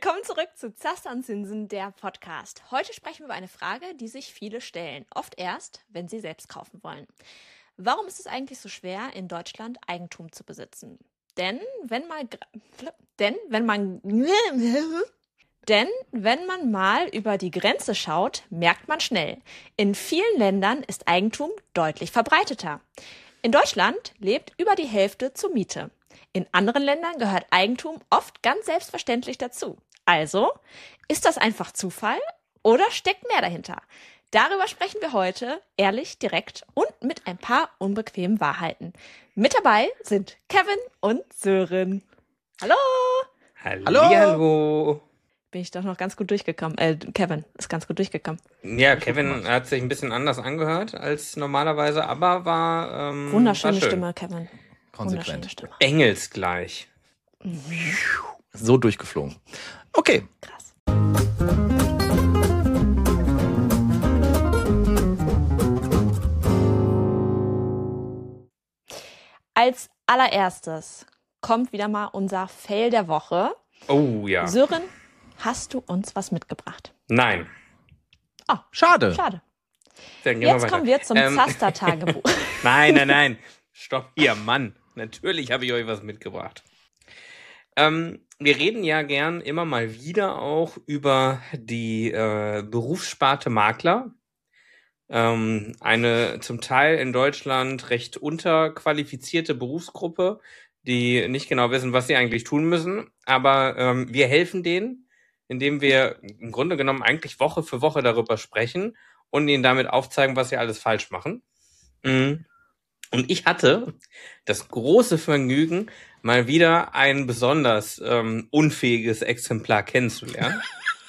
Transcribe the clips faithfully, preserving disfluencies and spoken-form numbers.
Willkommen zurück zu Zaster und Zinsen, der Podcast. Heute sprechen wir über eine Frage, die sich viele stellen, oft erst, wenn sie selbst kaufen wollen. Warum ist es eigentlich so schwer, in Deutschland Eigentum zu besitzen? Denn wenn mal, denn wenn man, denn wenn man mal über die Grenze schaut, merkt man schnell, in vielen Ländern ist Eigentum deutlich verbreiteter. In Deutschland lebt über die Hälfte zur Miete. In anderen Ländern gehört Eigentum oft ganz selbstverständlich dazu. Also, ist das einfach Zufall oder steckt mehr dahinter? Darüber sprechen wir heute ehrlich, direkt und mit ein paar unbequemen Wahrheiten. Mit dabei sind Kevin und Sören. Hallo! Hallo! Hallo. Bin ich doch noch ganz gut durchgekommen. Äh, Kevin ist ganz gut durchgekommen. Ja, Kevin hat sich ein bisschen anders angehört als normalerweise, aber war ähm, Wunderschöne war schön. Stimme, Kevin. Konsequent. Stimme. Engelsgleich. So durchgeflogen. Okay. Krass. Als allererstes kommt wieder mal unser Fail der Woche. Oh ja. Sören, hast du uns was mitgebracht? Nein. Oh, Schade. Schade. Dann gehen wir Jetzt weiter. kommen wir zum Ähm, Zaster-Tagebuch. Nein, nein, nein. Stopp hier, Mann. Natürlich habe ich euch was mitgebracht. Ähm, wir reden ja gern immer mal wieder auch über die äh, Berufssparte Makler. Ähm, eine zum Teil in Deutschland recht unterqualifizierte Berufsgruppe, die nicht genau wissen, was sie eigentlich tun müssen. Aber ähm, wir helfen denen, indem wir im Grunde genommen eigentlich Woche für Woche darüber sprechen und ihnen damit aufzeigen, was sie alles falsch machen. Mhm. Und ich hatte das große Vergnügen, mal wieder ein besonders ähm, unfähiges Exemplar kennenzulernen.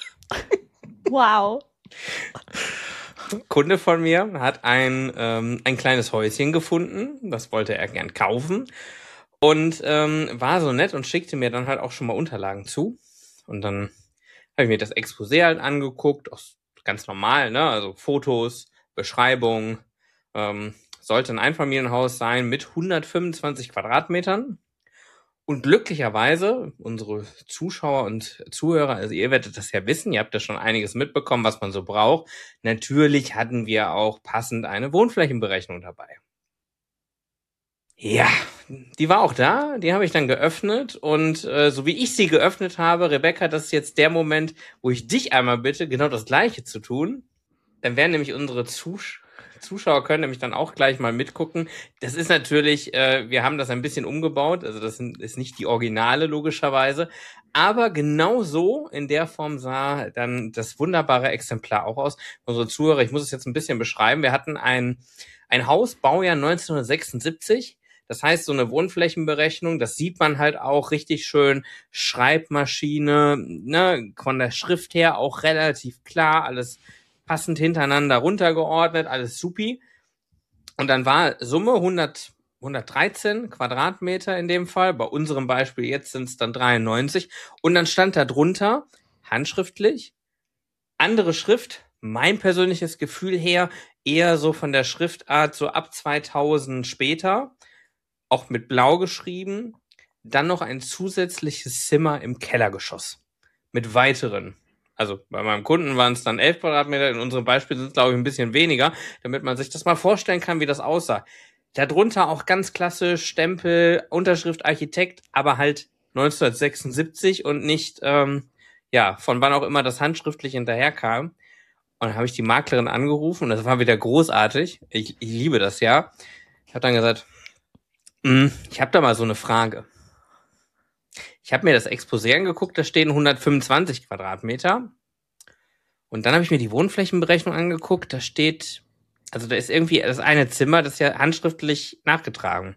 Wow. Kunde von mir hat ein ähm, ein kleines Häuschen gefunden, das wollte er gern kaufen und ähm, war so nett und schickte mir dann halt auch schon mal Unterlagen zu. Und dann habe ich mir das Exposé halt angeguckt, auch ganz normal, ne, also Fotos, Beschreibung, ähm, sollte ein Einfamilienhaus sein mit hundertfünfundzwanzig Quadratmetern. Und glücklicherweise, unsere Zuschauer und Zuhörer, also ihr werdet das ja wissen, ihr habt ja schon einiges mitbekommen, was man so braucht. Natürlich hatten wir auch passend eine Wohnflächenberechnung dabei. Ja, die war auch da, die habe ich dann geöffnet und äh, so wie ich sie geöffnet habe, Rebecca, das ist jetzt der Moment, wo ich dich einmal bitte, genau das Gleiche zu tun. Dann werden nämlich unsere Zuschauer Zuschauer können nämlich dann auch gleich mal mitgucken. Das ist natürlich, äh, wir haben das ein bisschen umgebaut, also das ist nicht die Originale logischerweise, aber genau so in der Form sah dann das wunderbare Exemplar auch aus. Unsere Zuhörer, ich muss es jetzt ein bisschen beschreiben, wir hatten ein, ein Haus, Baujahr neunzehnhundertsechsundsiebzig, das heißt so eine Wohnflächenberechnung, das sieht man halt auch richtig schön, Schreibmaschine, ne, von der Schrift her auch relativ klar, alles passend hintereinander runtergeordnet, alles supi. Und dann war Summe hundert, hundertdreizehn Quadratmeter in dem Fall. Bei unserem Beispiel jetzt sind es dann dreiundneunzig. Und dann stand da drunter, handschriftlich, andere Schrift, mein persönliches Gefühl her, eher so von der Schriftart so ab zweitausend später, auch mit Blau geschrieben. Dann noch ein zusätzliches Zimmer im Kellergeschoss mit weiteren. Also bei meinem Kunden waren es dann elf Quadratmeter, in unserem Beispiel sind es, glaube ich, ein bisschen weniger, damit man sich das mal vorstellen kann, wie das aussah. Darunter auch ganz klassisch Stempel, Unterschrift Architekt, aber halt neunzehnhundertsechsundsiebzig und nicht, ähm, ja, von wann auch immer das handschriftlich hinterherkam. Und dann habe ich die Maklerin angerufen und das war wieder großartig. Ich, ich liebe das ja. Ich habe dann gesagt, ich habe da mal so eine Frage. Ich habe mir das Exposé angeguckt, da stehen hundertfünfundzwanzig Quadratmeter. Und dann habe ich mir die Wohnflächenberechnung angeguckt, da steht, also da ist irgendwie das eine Zimmer, das ist ja handschriftlich nachgetragen.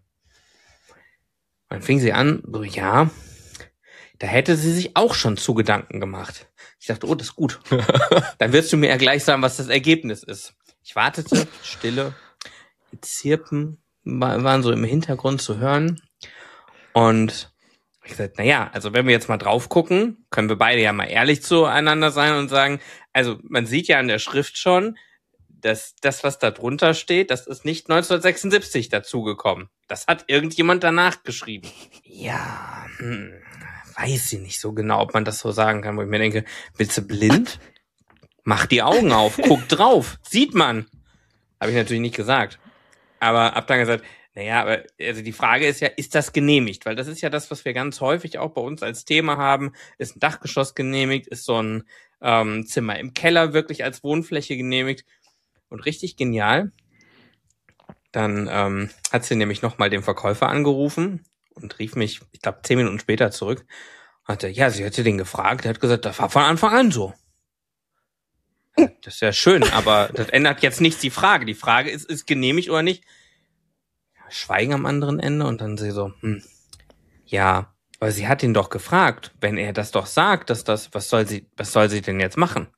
Und dann fing sie an, so, ja, da hätte sie sich auch schon zu Gedanken gemacht. Ich dachte, oh, das ist gut. Dann wirst du mir ja gleich sagen, was das Ergebnis ist. Ich wartete, Stille, die Zirpen waren so im Hintergrund zu hören. Und ich gesagt, naja, also wenn wir jetzt mal drauf gucken, können wir beide ja mal ehrlich zueinander sein und sagen, also man sieht ja an der Schrift schon, dass das, was da drunter steht, das ist nicht neunzehnhundertsechsundsiebzig dazugekommen. Das hat irgendjemand danach geschrieben. Ja, hm, weiß ich nicht so genau, ob man das so sagen kann, wo ich mir denke, bist du blind? Mach die Augen auf, guck drauf, sieht man. Habe ich natürlich nicht gesagt. Aber hab dann gesagt, naja, aber also die Frage ist ja, ist das genehmigt? Weil das ist ja das, was wir ganz häufig auch bei uns als Thema haben. Ist ein Dachgeschoss genehmigt? Ist so ein ähm, Zimmer im Keller wirklich als Wohnfläche genehmigt? Und richtig genial. Dann ähm, hat sie nämlich nochmal den Verkäufer angerufen und rief mich, ich glaube, zehn Minuten später zurück. Hatte, ja, sie hätte den gefragt. Er hat gesagt, das war von Anfang an so. Das ist ja schön, aber das ändert jetzt nicht die Frage. Die Frage ist, ist genehmigt oder nicht? Schweigen am anderen Ende und dann sie so, hm, ja, aber sie hat ihn doch gefragt. Wenn er das doch sagt, dass das, was soll sie, was soll sie denn jetzt machen?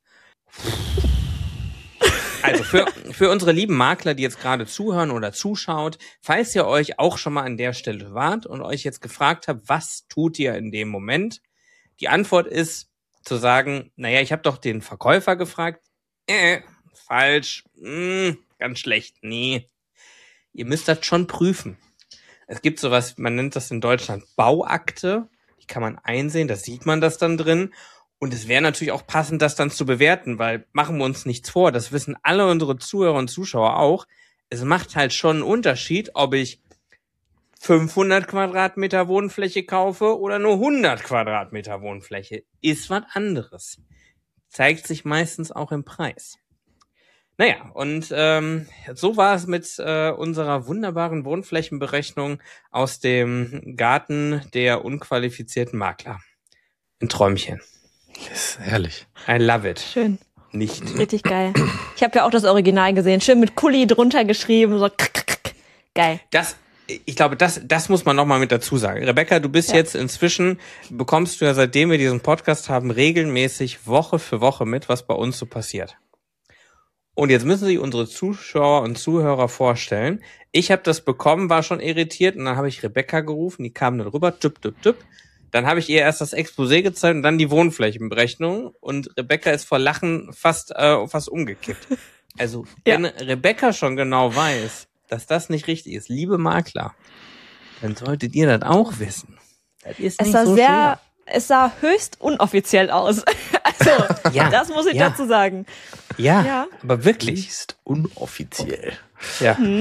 Also für, für unsere lieben Makler, die jetzt gerade zuhören oder zuschaut, falls ihr euch auch schon mal an der Stelle wart und euch jetzt gefragt habt, was tut ihr in dem Moment? Die Antwort ist zu sagen, naja, ich habe doch den Verkäufer gefragt. Äh, falsch, mm, ganz schlecht, nee. Ihr müsst das schon prüfen. Es gibt sowas, man nennt das in Deutschland Bauakte. Die kann man einsehen, da sieht man das dann drin. Und es wäre natürlich auch passend, das dann zu bewerten, weil machen wir uns nichts vor, das wissen alle unsere Zuhörer und Zuschauer auch. Es macht halt schon einen Unterschied, ob ich fünfhundert Quadratmeter Wohnfläche kaufe oder nur hundert Quadratmeter Wohnfläche. Ist was anderes. Zeigt sich meistens auch im Preis. Naja, und ähm, so war es mit äh, unserer wunderbaren Wohnflächenberechnung aus dem Garten der unqualifizierten Makler. Ein Träumchen. Das ist herrlich. I love it. Schön. Nicht. Richtig geil. Ich habe ja auch das Original gesehen. Schön mit Kuli drunter geschrieben. So. Geil. Das, ich glaube, das, das muss man nochmal mit dazu sagen. Rebecca, du bist ja. jetzt inzwischen, bekommst du ja, seitdem wir diesen Podcast haben, regelmäßig Woche für Woche mit, was bei uns so passiert. Und jetzt müssen sich unsere Zuschauer und Zuhörer vorstellen, ich habe das bekommen, war schon irritiert und dann habe ich Rebecca gerufen, die kam dann rüber, tüpp, tüpp, tüpp. Dann habe ich ihr erst das Exposé gezeigt und dann die Wohnflächenberechnung und Rebecca ist vor Lachen fast äh, fast umgekippt. Also ja. Wenn Rebecca schon genau weiß, dass das nicht richtig ist, liebe Makler, dann solltet ihr das auch wissen. Das ist es nicht sah so sehr, schwer. Es sah höchst unoffiziell aus. Also, ja, das muss ich ja. dazu sagen. Ja, ja. aber wirklich. Ist unoffiziell. Ja. Hm.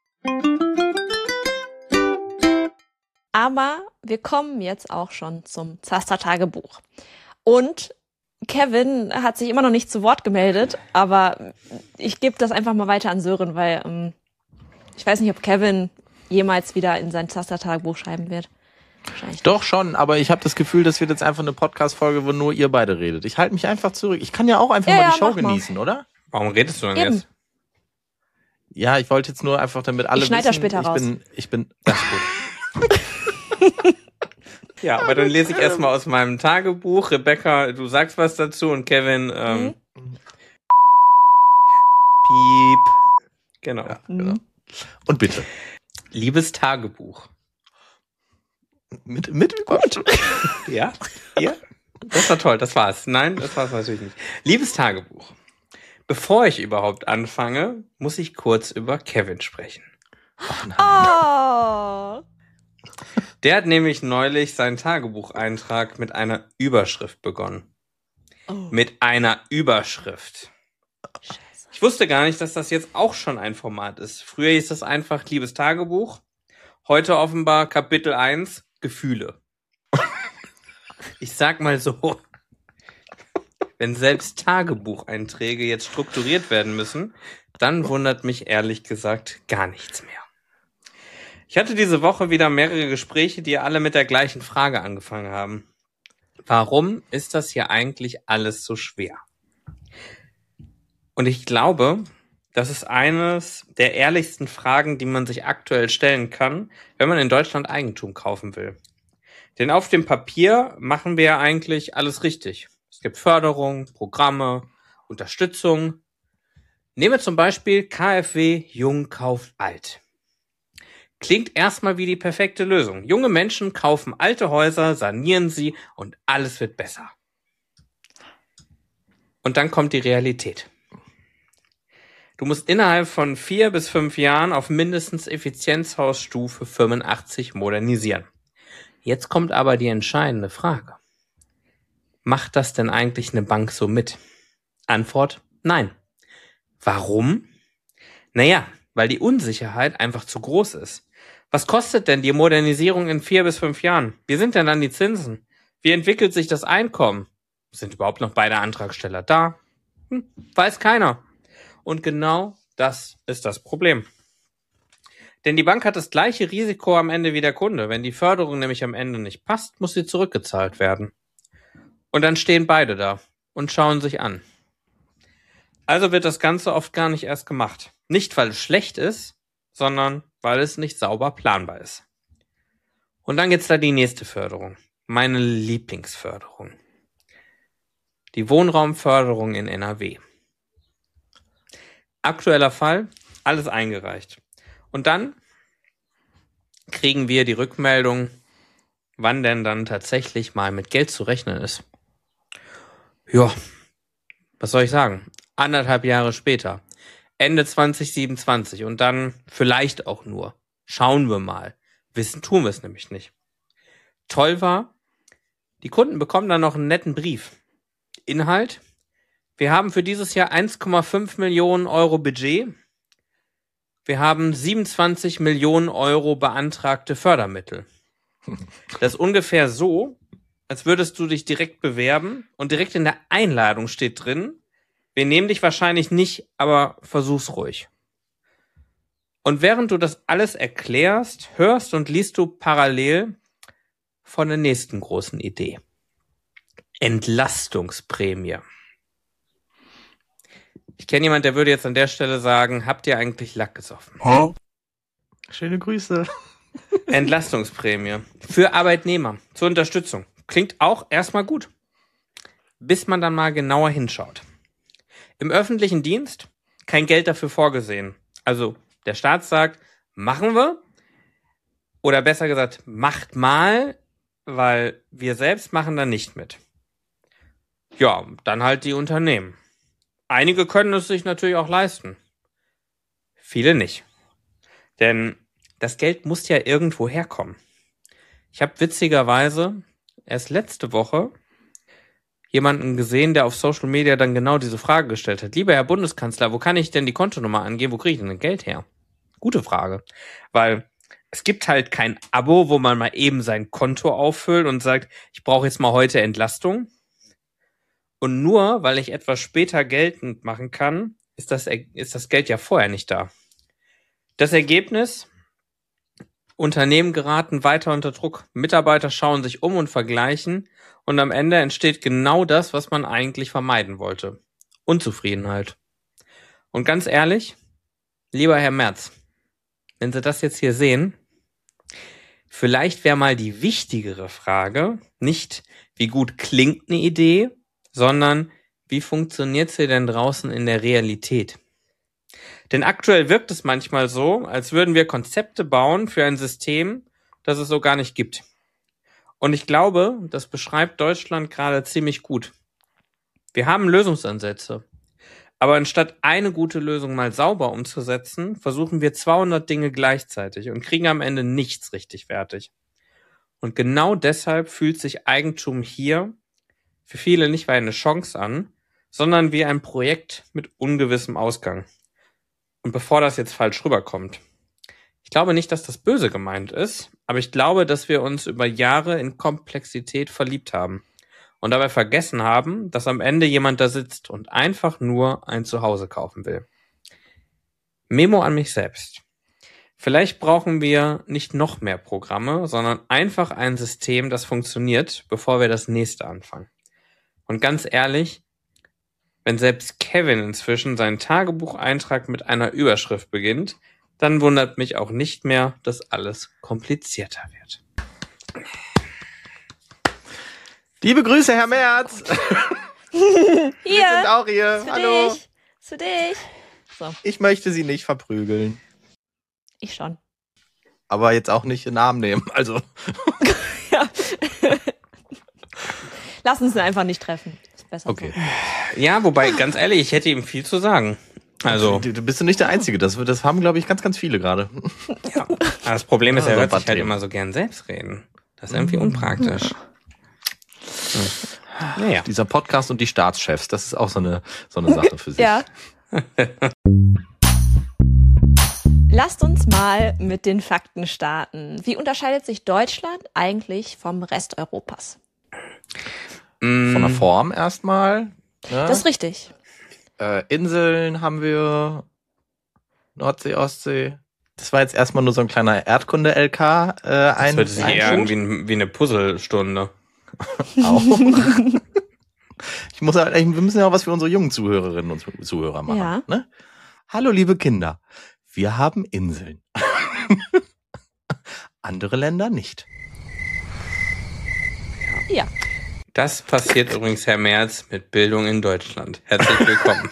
Aber wir kommen jetzt auch schon zum Zaster-Tagebuch. Und Kevin hat sich immer noch nicht zu Wort gemeldet, aber ich gebe das einfach mal weiter an Sören, weil ähm, ich weiß nicht, ob Kevin jemals wieder in sein Zaster-Tagebuch schreiben wird. Wahrscheinlich Doch schon, aber ich habe das Gefühl, das wird jetzt einfach eine Podcast-Folge, wo nur ihr beide redet. Ich halte mich einfach zurück. Ich kann ja auch einfach ja, mal ja, die Show mach mal. genießen, oder? Warum redest du denn Eben. jetzt? Ja, ich wollte jetzt nur einfach, damit alle Ich schneide wissen, das später ich raus. bin, ich bin, das ist gut. Ja, aber dann lese ich erstmal aus meinem Tagebuch. Rebecca, du sagst was dazu und Kevin, ähm, Mhm. piep. Genau. Ja, genau. Und bitte. Liebes Tagebuch. Mit, mit gut. Ja? Ja? Das war toll, das war's. Nein, das war's natürlich nicht. Liebes Tagebuch. Bevor ich überhaupt anfange, muss ich kurz über Kevin sprechen. Oh. Der hat nämlich neulich seinen Tagebucheintrag mit einer Überschrift begonnen. Oh. Mit einer Überschrift. Scheiße. Ich wusste gar nicht, dass das jetzt auch schon ein Format ist. Früher hieß das einfach Liebes Tagebuch. Heute offenbar Kapitel eins, Gefühle. Ich sag mal so, wenn selbst Tagebucheinträge jetzt strukturiert werden müssen, dann wundert mich ehrlich gesagt gar nichts mehr. Ich hatte diese Woche wieder mehrere Gespräche, die alle mit der gleichen Frage angefangen haben. Warum ist das hier eigentlich alles so schwer? Und ich glaube, das ist eines der ehrlichsten Fragen, die man sich aktuell stellen kann, wenn man in Deutschland Eigentum kaufen will. Denn auf dem Papier machen wir ja eigentlich alles richtig. Es gibt Förderung, Programme, Unterstützung. Nehmen wir zum Beispiel K f W Jung kauft alt. Klingt erstmal wie die perfekte Lösung. Junge Menschen kaufen alte Häuser, sanieren sie und alles wird besser. Und dann kommt die Realität. Du musst innerhalb von vier bis fünf Jahren auf mindestens Effizienzhausstufe fünfundachtzig modernisieren. Jetzt kommt aber die entscheidende Frage. Macht das denn eigentlich eine Bank so mit? Antwort, nein. Warum? Naja, weil die Unsicherheit einfach zu groß ist. Was kostet denn die Modernisierung in vier bis fünf Jahren? Wie sind denn dann die Zinsen? Wie entwickelt sich das Einkommen? Sind überhaupt noch beide Antragsteller da? Hm, weiß keiner. Und genau das ist das Problem. Denn die Bank hat das gleiche Risiko am Ende wie der Kunde. Wenn die Förderung nämlich am Ende nicht passt, muss sie zurückgezahlt werden. Und dann stehen beide da und schauen sich an. Also wird das Ganze oft gar nicht erst gemacht. Nicht, weil es schlecht ist, sondern weil es nicht sauber planbar ist. Und dann gibt's da die nächste Förderung. Meine Lieblingsförderung. Die Wohnraumförderung in N R W. Aktueller Fall, alles eingereicht. Und dann kriegen wir die Rückmeldung, wann denn dann tatsächlich mal mit Geld zu rechnen ist. Ja, was soll ich sagen? Anderthalb Jahre später, Ende zwanzig siebenundzwanzig und dann vielleicht auch nur. Schauen wir mal. Wissen tun wir es nämlich nicht. Toll war, die Kunden bekommen dann noch einen netten Brief. Inhalt: Wir haben für dieses Jahr eins Komma fünf Millionen Euro Budget. Wir haben siebenundzwanzig Millionen Euro beantragte Fördermittel. Das ist ungefähr so, als würdest du dich direkt bewerben und direkt in der Einladung steht drin, wir nehmen dich wahrscheinlich nicht, aber versuch's ruhig. Und während du das alles erklärst, hörst und liest du parallel von der nächsten großen Idee. Entlastungsprämie. Ich kenne jemanden, der würde jetzt an der Stelle sagen, habt ihr eigentlich Lack gesoffen? Huh? Schöne Grüße. Entlastungsprämie für Arbeitnehmer zur Unterstützung. Klingt auch erstmal gut, bis man dann mal genauer hinschaut. Im öffentlichen Dienst kein Geld dafür vorgesehen. Also der Staat sagt, machen wir, oder besser gesagt, macht mal, weil wir selbst machen da nicht mit. Ja, dann halt die Unternehmen. Einige können es sich natürlich auch leisten. Viele nicht. Denn das Geld muss ja irgendwo herkommen. Ich habe witzigerweise erst letzte Woche jemanden gesehen, der auf Social Media dann genau diese Frage gestellt hat. Lieber Herr Bundeskanzler, wo kann ich denn die Kontonummer angeben? Wo kriege ich denn das Geld her? Gute Frage. Weil es gibt halt kein Abo, wo man mal eben sein Konto auffüllt und sagt, ich brauche jetzt mal heute Entlastung. Und nur, weil ich etwas später geltend machen kann, ist das, ist das Geld ja vorher nicht da. Das Ergebnis: Unternehmen geraten weiter unter Druck. Mitarbeiter schauen sich um und vergleichen. Und am Ende entsteht genau das, was man eigentlich vermeiden wollte. Unzufriedenheit. Und ganz ehrlich, lieber Herr Merz, wenn Sie das jetzt hier sehen, vielleicht wäre mal die wichtigere Frage nicht, wie gut klingt eine Idee, sondern wie funktioniert sie denn draußen in der Realität? Denn aktuell wirkt es manchmal so, als würden wir Konzepte bauen für ein System, das es so gar nicht gibt. Und ich glaube, das beschreibt Deutschland gerade ziemlich gut. Wir haben Lösungsansätze. Aber anstatt eine gute Lösung mal sauber umzusetzen, versuchen wir zweihundert Dinge gleichzeitig und kriegen am Ende nichts richtig fertig. Und genau deshalb fühlt sich Eigentum hier für viele nicht wie eine Chance an, sondern wie ein Projekt mit ungewissem Ausgang. Und bevor das jetzt falsch rüberkommt, ich glaube nicht, dass das böse gemeint ist, aber ich glaube, dass wir uns über Jahre in Komplexität verliebt haben und dabei vergessen haben, dass am Ende jemand da sitzt und einfach nur ein Zuhause kaufen will. Memo an mich selbst. Vielleicht brauchen wir nicht noch mehr Programme, sondern einfach ein System, das funktioniert, bevor wir das nächste anfangen. Und ganz ehrlich, wenn selbst Kevin inzwischen seinen Tagebucheintrag mit einer Überschrift beginnt, dann wundert mich auch nicht mehr, dass alles komplizierter wird. Liebe Grüße, Herr Merz. Hier. Wir sind auch hier. Für Hallo. dich. Für dich. So, Ich möchte Sie nicht verprügeln. ich schon. Aber jetzt auch nicht den Namen nehmen. Also, Ja. Lass uns ihn einfach nicht treffen. Ist besser okay. so. Ja, wobei, ganz ehrlich, ich hätte ihm viel zu sagen. Also, Du, du bist du nicht der Einzige. Das, das haben, glaube ich, ganz, ganz viele gerade. ja. Das Problem ist, Ah, er so hört ein sich halt Themen. immer so gern selbst reden. Das ist irgendwie unpraktisch. Hm. Naja. Dieser Podcast und die Staatschefs, das ist auch so eine, so eine Sache für sich. Ja. Lasst uns mal mit den Fakten starten. Wie unterscheidet sich Deutschland eigentlich vom Rest Europas? Von der Form erstmal. Ne? Das ist richtig. Äh, Inseln haben wir, Nordsee, Ostsee. Das war jetzt erstmal nur so ein kleiner Erdkunde-L K. Äh, das ein, hört sich ein eher an wie, wie eine Puzzlestunde. Auch. Ich muss halt, wir müssen ja auch was für unsere jungen Zuhörerinnen und Zuhörer machen. Ja. Ne? Hallo, liebe Kinder. Wir haben Inseln. Andere Länder nicht. Ja. Das passiert übrigens, Herr Merz, mit Bildung in Deutschland. Herzlich willkommen.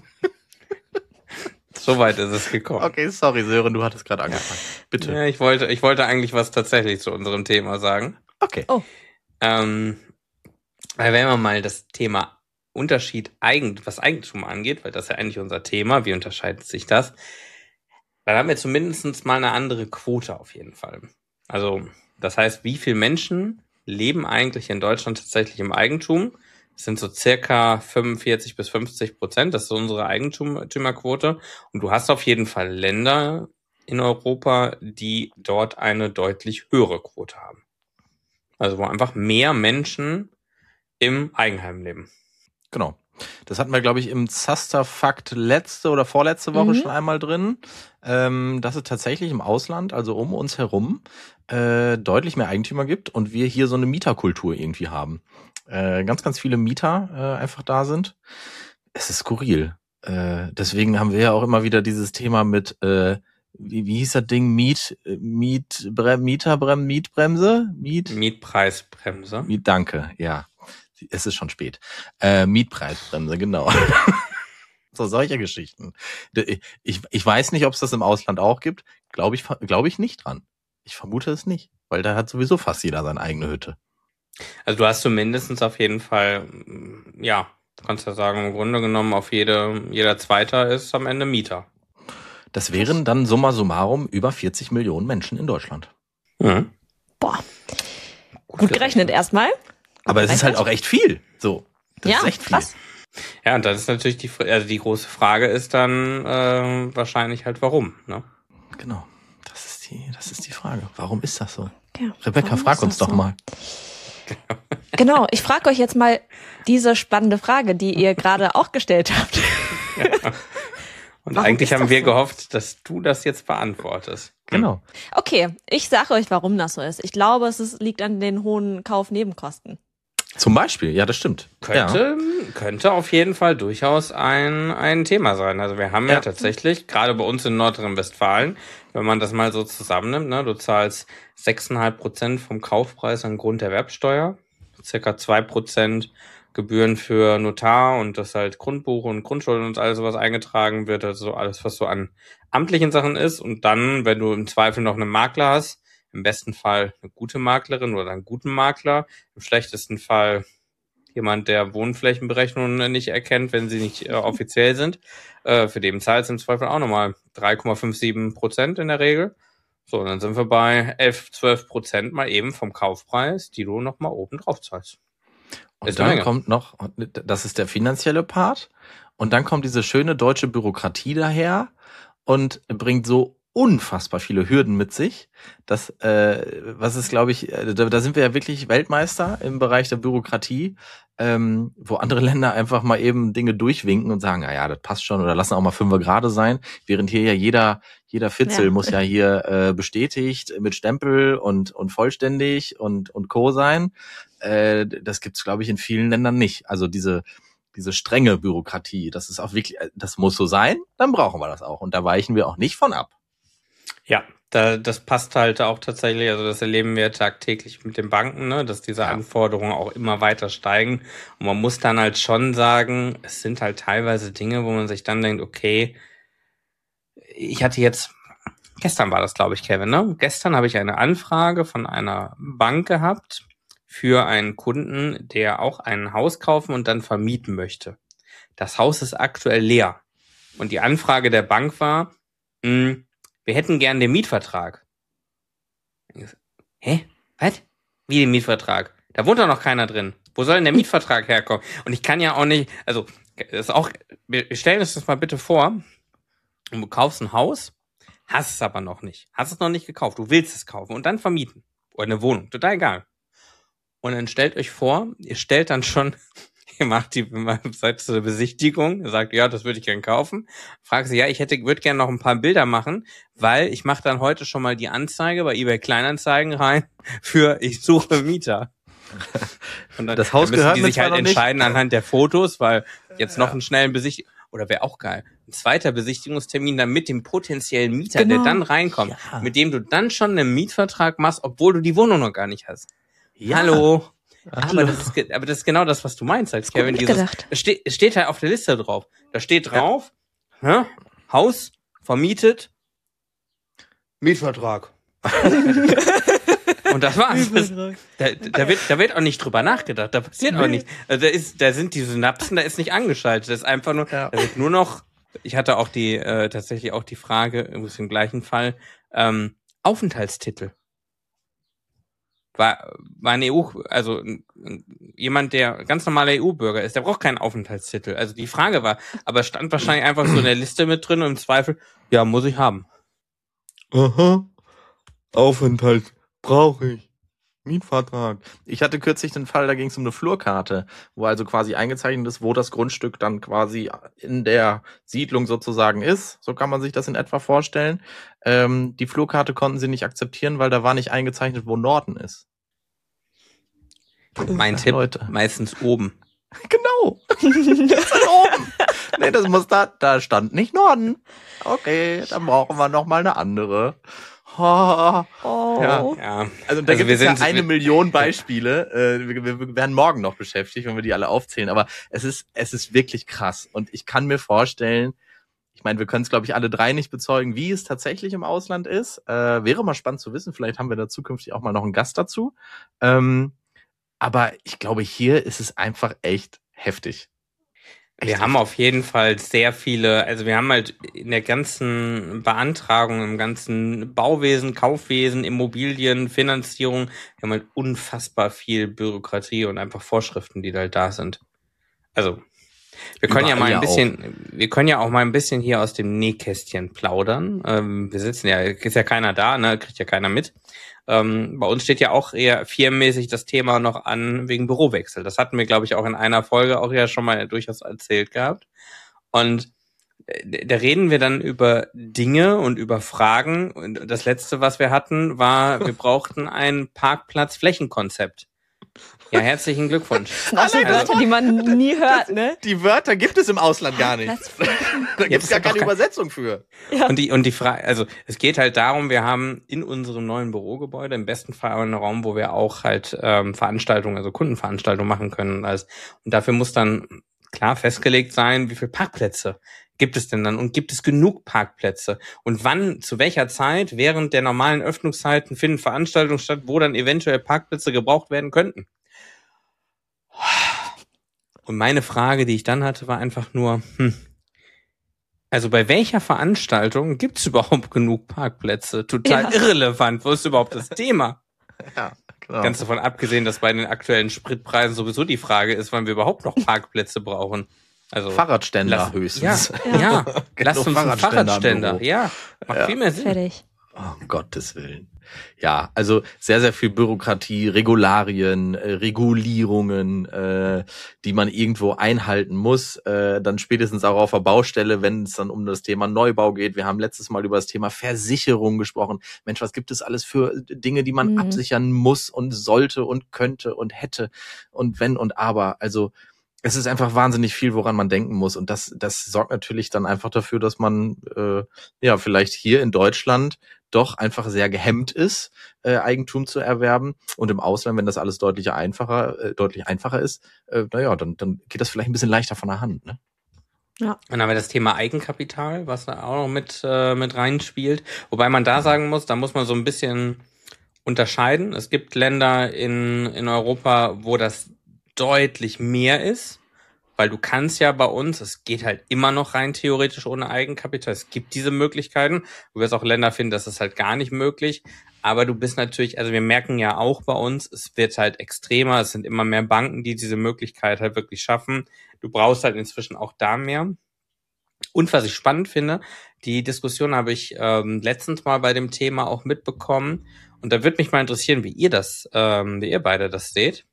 Soweit ist es gekommen. Okay, sorry, Sören, du hattest gerade angefangen. Bitte. Ja, ich wollte, ich wollte eigentlich was tatsächlich zu unserem Thema sagen. Okay. Oh. Ähm, weil wenn man mal das Thema Unterschied, Eigen, was Eigentum angeht, weil das ist ja eigentlich unser Thema, wie unterscheidet sich das? Dann haben wir zumindest mal eine andere Quote auf jeden Fall. Also, das heißt, wie viele Menschen leben eigentlich in Deutschland tatsächlich im Eigentum? Das sind so circa fünfundvierzig bis fünfzig Prozent. Das ist so unsere Eigentümerquote. Und du hast auf jeden Fall Länder in Europa, die dort eine deutlich höhere Quote haben. Also wo einfach mehr Menschen im Eigenheim leben. Genau. Das hatten wir, glaube ich, im Zaster-Fakt letzte oder vorletzte Woche Mhm. schon einmal drin, ähm, dass es tatsächlich im Ausland, also um uns herum, äh, deutlich mehr Eigentümer gibt und wir hier so eine Mieterkultur irgendwie haben. Äh, ganz, ganz viele Mieter äh, einfach da sind. Es ist skurril. Äh, deswegen haben wir ja auch immer wieder dieses Thema mit, äh, wie, wie hieß das Ding, Miet, Miet, Bre, Mieterbrem, Mietbremse? Miet? Mietpreisbremse. Miet, danke, ja. Es ist schon spät. Äh, Mietpreisbremse, genau. So solche Geschichten. Ich, ich weiß nicht, ob es das im Ausland auch gibt. Glaube ich, glaube ich nicht dran. Ich vermute es nicht, weil da hat sowieso fast jeder seine eigene Hütte. Also du hast zumindest auf jeden Fall, ja, du kannst ja sagen, im Grunde genommen auf jede, jeder Zweiter ist am Ende Mieter. Das wären dann summa summarum über vierzig Millionen Menschen in Deutschland. Mhm. Boah. Gut, Gut gerechnet erstmal. Aber es ist halt auch echt viel. So. Das ja, ist echt viel. Krass. Ja, und das ist natürlich die, also die große Frage ist dann äh, wahrscheinlich halt warum, ne? Genau. Das ist die, das ist die Frage. Warum ist das so? Ja, Rebecca, frag uns doch so? mal. Genau, ich frage euch jetzt mal diese spannende Frage, die ihr gerade auch gestellt habt. Ja. Und warum eigentlich haben wir so? gehofft, dass du das jetzt beantwortest. Genau. Okay, ich sage euch, warum das so ist. Ich glaube, es ist, liegt an den hohen Kaufnebenkosten. Zum Beispiel, ja, das stimmt. Könnte, ja. könnte auf jeden Fall durchaus ein, ein Thema sein. Also wir haben ja, ja tatsächlich, gerade bei uns in Nordrhein-Westfalen, wenn man das mal so zusammennimmt, ne, du zahlst sechs Komma fünf Prozent vom Kaufpreis an Grunderwerbsteuer, circa zwei Prozent Gebühren für Notar und das halt Grundbuch und Grundschulden und alles, was eingetragen wird, also alles, was so an amtlichen Sachen ist. Und dann, wenn du im Zweifel noch einen Makler hast, im besten Fall eine gute Maklerin oder einen guten Makler, im schlechtesten Fall jemand, der Wohnflächenberechnungen nicht erkennt, wenn sie nicht äh, offiziell sind. Äh, für den zahlst du im Zweifel auch nochmal drei Komma siebenundfünfzig Prozent in der Regel. So, und dann sind wir bei elf, zwölf Prozent mal eben vom Kaufpreis, die du nochmal oben drauf zahlst. Und ist dann kommt noch, das ist der finanzielle Part, und dann kommt diese schöne deutsche Bürokratie daher und bringt so unfassbar viele Hürden mit sich. Das, äh, was ist, glaube ich, da, da sind wir ja wirklich Weltmeister im Bereich der Bürokratie, ähm, wo andere Länder einfach mal eben Dinge durchwinken und sagen, na ja, das passt schon, oder lassen auch mal fünfer gerade sein, während hier ja jeder jeder Fitzel ja. muss ja hier äh, bestätigt mit Stempel und und vollständig und und Co. sein. Äh, das gibt's, glaube ich, in vielen Ländern nicht. Also diese diese strenge Bürokratie, das ist auch wirklich, das muss so sein, dann brauchen wir das auch, und da weichen wir auch nicht von ab. Ja, da, das passt halt auch tatsächlich, also das erleben wir tagtäglich mit den Banken, ne, dass diese ja. Anforderungen auch immer weiter steigen. Und man muss dann halt schon sagen, es sind halt teilweise Dinge, wo man sich dann denkt, okay, ich hatte jetzt, gestern war das, glaube ich, Kevin, ne? Gestern habe ich eine Anfrage von einer Bank gehabt für einen Kunden, der auch ein Haus kaufen und dann vermieten möchte. Das Haus ist aktuell leer. Und die Anfrage der Bank war, mh, wir hätten gern den Mietvertrag. Hä? Was? Wie den Mietvertrag? Da wohnt doch noch keiner drin. Wo soll denn der Mietvertrag herkommen? Und ich kann ja auch nicht, also, das ist auch, wir stellen uns das mal bitte vor, und du kaufst ein Haus, hast es aber noch nicht. Hast es noch nicht gekauft. Du willst es kaufen und dann vermieten. Oder eine Wohnung. Total egal. Und dann stellt euch vor, ihr stellt dann schon, ihr macht die, seid zur Besichtigung, ihr sagt, ja, das würde ich gerne kaufen. Fragt sie, ja, ich hätte, würde gerne noch ein paar Bilder machen, weil ich mache dann heute schon mal die Anzeige bei eBay Kleinanzeigen rein für ich suche Mieter. Und dann, das Haus dann müssen gehört die mir sich halt zwar noch entscheiden nicht. Anhand der Fotos, weil jetzt noch Ja. einen schnellen Besichtigung, oder wäre auch geil, ein zweiter Besichtigungstermin dann mit dem potenziellen Mieter, Genau. der dann reinkommt, Ja. mit dem du dann schon einen Mietvertrag machst, obwohl du die Wohnung noch gar nicht hast. Ja. Hallo. Hallo. Aber das, ist, ge- aber das ist genau das, was du meinst, als Gut Kevin. Dieses, mitgedacht. es steht, es steht halt auf der Liste drauf. Da steht drauf, hä? Haus vermietet, Mietvertrag. Und das war's. Das, da, da, wird, da wird auch nicht drüber nachgedacht. Da passiert auch nicht. Also da, ist, da sind die Synapsen, da ist nicht angeschaltet. Das ist einfach nur, Ja. da wird nur noch, ich hatte auch die, äh, tatsächlich auch die Frage, übrigens im gleichen Fall, ähm, Aufenthaltstitel. War, war ein E U, also ein- ein- jemand, der ganz normaler E U-Bürger ist, der braucht keinen Aufenthaltstitel. Also die Frage war, aber es stand wahrscheinlich einfach so in der Liste mit drin und im Zweifel, ja, muss ich haben. Aha. Aufenthalt brauche ich. Mietvertrag. Ich hatte kürzlich den Fall, da ging es um eine Flurkarte, wo also quasi eingezeichnet ist, wo das Grundstück dann quasi in der Siedlung sozusagen ist. So kann man sich das in etwa vorstellen. Ähm, die Flurkarte konnten sie nicht akzeptieren, weil da war nicht eingezeichnet, wo Norden ist. Mein Ja, Tipp, Leute. meistens oben. Genau. Das ist halt oben. Nee, das muss da, da stand nicht Norden. Okay, dann brauchen wir noch mal eine andere. Oh. Oh. Ja. Ja. Also da Also gibt wir es ja sind- eine wir- Million Beispiele. Äh, wir, wir werden morgen noch beschäftigt, wenn wir die alle aufzählen. Aber es ist, es ist wirklich krass. Und ich kann mir vorstellen, ich meine, wir können es, glaube ich, alle drei nicht bezeugen, wie es tatsächlich im Ausland ist. Äh, wäre mal spannend zu wissen. Vielleicht haben wir da zukünftig auch mal noch einen Gast dazu. Ähm, aber ich glaube, hier ist es einfach echt heftig. Echt Wir haben heftig. auf jeden Fall sehr viele, also wir haben halt in der ganzen Beantragung, im ganzen Bauwesen, Kaufwesen, Immobilien, Finanzierung, wir haben halt unfassbar viel Bürokratie und einfach Vorschriften, die halt da sind. Also, wir können ja Überall mal ein ja bisschen, wir können ja auch mal ein bisschen hier aus dem Nähkästchen plaudern. Ähm, wir sitzen ja, ist ja keiner da, ne, kriegt ja keiner mit. Ähm, bei uns steht ja auch eher firmenmäßig das Thema noch an wegen Bürowechsel. Das hatten wir, glaube ich, auch in einer Folge auch ja schon mal durchaus erzählt gehabt. Und äh, da reden wir dann über Dinge und über Fragen. Und das Letzte, was wir hatten, war, wir brauchten ein Parkplatz-Flächenkonzept. Ja, herzlichen Glückwunsch. Das sind auch so Also- Wörter, die man nie hört, ne? Die Wörter gibt es im Ausland gar nicht. Das- Da gibt es ist gar doch keine kein- Übersetzung für. Und die, und die Frage, also es geht halt darum, wir haben in unserem neuen Bürogebäude im besten Fall einen Raum, wo wir auch halt ähm, Veranstaltungen, also Kundenveranstaltungen machen können. Und alles. Und dafür muss dann klar festgelegt sein, wie viele Parkplätze gibt es denn dann und gibt es genug Parkplätze? Und wann, zu welcher Zeit während der normalen Öffnungszeiten finden Veranstaltungen statt, wo dann eventuell Parkplätze gebraucht werden könnten? Und meine Frage, die ich dann hatte, war einfach nur, hm, also bei welcher Veranstaltung gibt es überhaupt genug Parkplätze? Total Ja. irrelevant. Wo ist überhaupt das Thema? Ja, genau. Ganz davon abgesehen, dass bei den aktuellen Spritpreisen sowieso die Frage ist, wann wir überhaupt noch Parkplätze brauchen. Also Fahrradständer lass- höchstens. Ja, ja. Genau, Lass uns einen Fahrradständer im Fahrradständer. Büro. Ja, macht Ja. viel mehr Sinn. Fertig. Oh, um Gottes Willen. Ja, also sehr, sehr viel Bürokratie, Regularien, äh, Regulierungen, äh, die man irgendwo einhalten muss. Äh, dann spätestens auch auf der Baustelle, wenn es dann um das Thema Neubau geht. Wir haben letztes Mal über das Thema Versicherung gesprochen. Mensch, was gibt es alles für Dinge, die man Mhm. absichern muss und sollte und könnte und hätte und wenn und aber. Also es ist einfach wahnsinnig viel, woran man denken muss. Und das, das sorgt natürlich dann einfach dafür, dass man äh, ja vielleicht hier in Deutschland doch einfach sehr gehemmt ist, äh, Eigentum zu erwerben. Und im Ausland, wenn das alles deutlich einfacher, äh, deutlich einfacher ist, äh, naja, dann, dann geht das vielleicht ein bisschen leichter von der Hand. Ne? Und dann haben wir das Thema Eigenkapital, was da auch noch mit, äh, mit reinspielt. Wobei man da sagen muss, da muss man so ein bisschen unterscheiden. Es gibt Länder in, in Europa, wo das deutlich mehr ist. Weil du kannst ja bei uns, es geht halt immer noch rein theoretisch ohne Eigenkapital. Es gibt diese Möglichkeiten. Du wirst auch Länder finden, das ist halt gar nicht möglich. Aber du bist natürlich, also wir merken ja auch bei uns, es wird halt extremer, es sind immer mehr Banken, die diese Möglichkeit halt wirklich schaffen. Du brauchst halt inzwischen auch da mehr. Und was ich spannend finde, die Diskussion habe ich ähm, letztens mal bei dem Thema auch mitbekommen. Und da würde mich mal interessieren, wie ihr das, ähm, wie ihr beide das seht.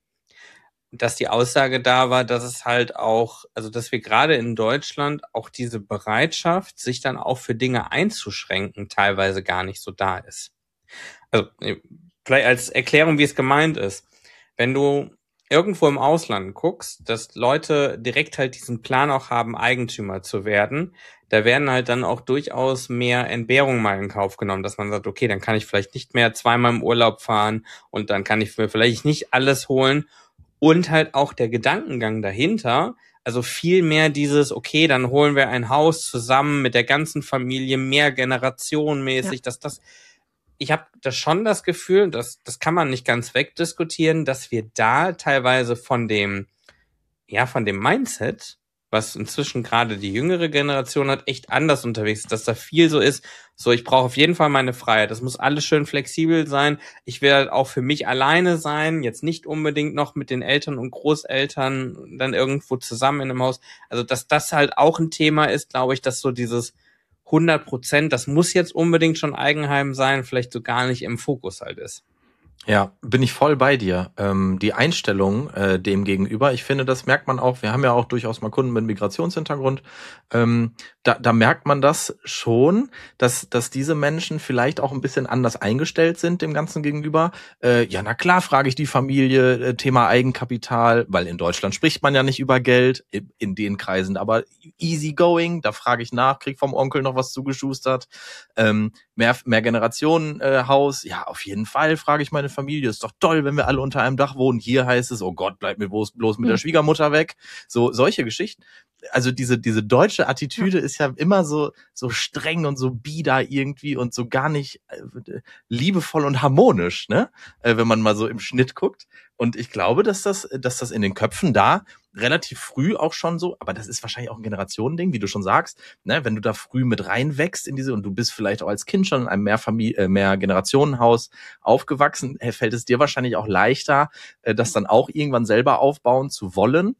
Dass die Aussage da war, dass es halt auch, also dass wir gerade in Deutschland auch diese Bereitschaft, sich dann auch für Dinge einzuschränken, teilweise gar nicht so da ist. Also vielleicht als Erklärung, wie es gemeint ist. Wenn du irgendwo im Ausland guckst, dass Leute direkt halt diesen Plan auch haben, Eigentümer zu werden, da werden halt dann auch durchaus mehr Entbehrungen mal in Kauf genommen, dass man sagt, okay, dann kann ich vielleicht nicht mehr zweimal im Urlaub fahren und dann kann ich mir vielleicht nicht alles holen. Und halt auch der Gedankengang dahinter, also viel mehr dieses, okay, dann holen wir ein Haus zusammen mit der ganzen Familie, mehr generationenmäßig, ja. dass das, ich habe da schon das Gefühl, dass das kann man nicht ganz wegdiskutieren, dass wir da teilweise von dem, ja, von dem Mindset, was inzwischen gerade die jüngere Generation hat, echt anders unterwegs ist, dass da viel so ist, so ich brauche auf jeden Fall meine Freiheit, das muss alles schön flexibel sein, ich will halt auch für mich alleine sein, jetzt nicht unbedingt noch mit den Eltern und Großeltern dann irgendwo zusammen in einem Haus, also dass das halt auch ein Thema ist, glaube ich, dass so dieses hundert Prozent, das muss jetzt unbedingt schon Eigenheim sein, vielleicht so gar nicht im Fokus halt ist. Ja, bin ich voll bei dir. Ähm, die Einstellung äh, dem gegenüber, ich finde, das merkt man auch, wir haben ja auch durchaus mal Kunden mit Migrationshintergrund, ähm, da, da merkt man das schon, dass dass diese Menschen vielleicht auch ein bisschen anders eingestellt sind dem Ganzen gegenüber. Äh, ja, na klar, frage ich die Familie, äh, Thema Eigenkapital, weil in Deutschland spricht man ja nicht über Geld, in, in den Kreisen, aber easy going, da frage ich nach, krieg vom Onkel noch was zugeschustert, ähm, mehr, mehr Generationenhaus, äh, ja, auf jeden Fall, frage ich meine Familie, ist doch toll, wenn wir alle unter einem Dach wohnen. Hier heißt es, oh Gott, bleib mir bloß, bloß mit der Schwiegermutter weg. So, solche Geschichten. Also diese, diese deutsche Attitüde ja. ist ja immer so, so streng und so bieder irgendwie und so gar nicht äh, liebevoll und harmonisch, ne? Äh, wenn man mal so im Schnitt guckt. Und ich glaube, dass das, dass das in den Köpfen da relativ früh auch schon so, aber das ist wahrscheinlich auch ein Generationending, wie du schon sagst, ne, wenn du da früh mit reinwächst in diese und du bist vielleicht auch als Kind schon in einem Mehrfamilien, äh, Mehrgenerationenhaus aufgewachsen, fällt es dir wahrscheinlich auch leichter, äh, das dann auch irgendwann selber aufbauen zu wollen.